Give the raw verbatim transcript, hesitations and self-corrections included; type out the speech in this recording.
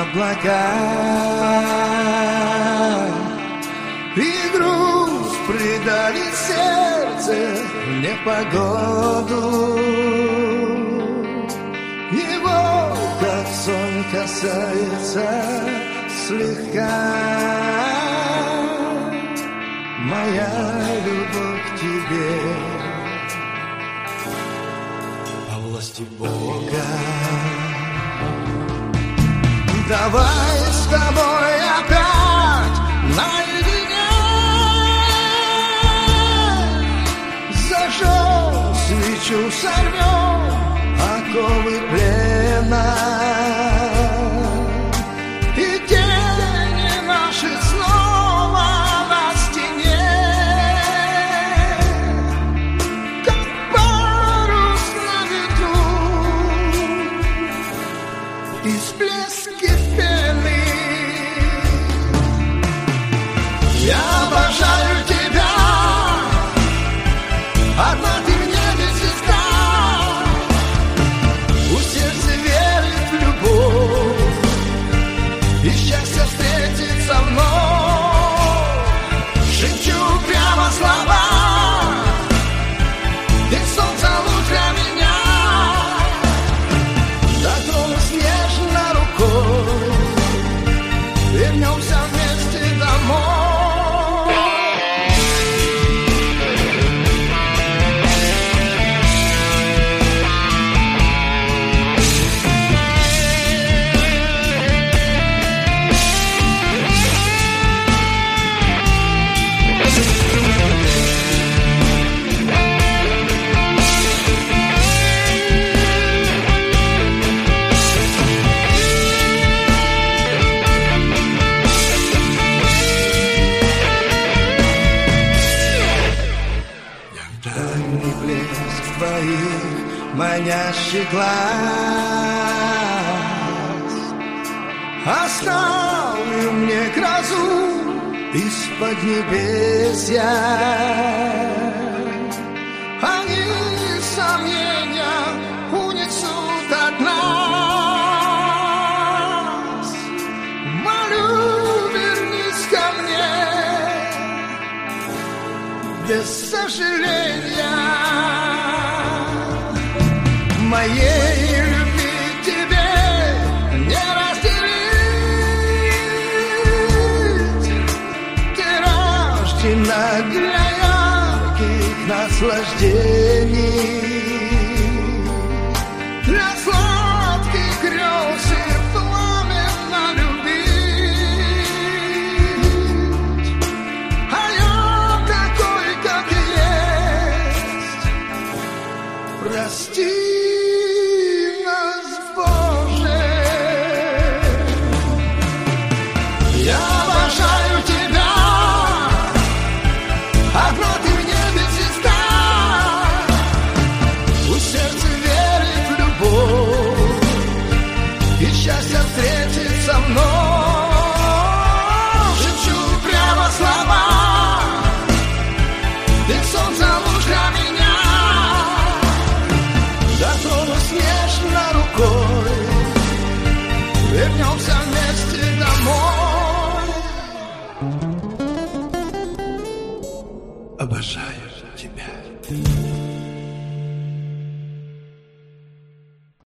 облака, и грусть придавит сердце в непогоду. Его, как сон, касается слегка. Моя любовь к тебе по власти Бога. Давай с тобой опять наедине, зажжем свечу, сорвем оковы плена, и тени наши снова на стене, как парус на ветру, и всплески пены. Я обожаю тебя, одна ты в небе звезда, у сердца верит в любовь, и счастье встретится вновь. Шепчу прямо слова, ты солнце луч для меня, дотронусь нежно рукой, вернемся вместе домой. Дальний блеск твоих манящих глаз оставил мне грозу из-под небесья. Они сомнения унесут от нас. Молю, вернись ко мне без сожаления. Моей любви тебе не разделить. Ты рождена для ярких наслаждений, для сладких грез и пламенно любить. А я такой, как есть. Прости нас, Боже. Я обожаю тебя, одна ты в небе звезда, у сердца верит в любовь, и счастье встретится вновь. Шепчу прямо слова, ты солнце луч для меня, дотронусь нежно рукой, вернемся вместе домой. Обожаю тебя.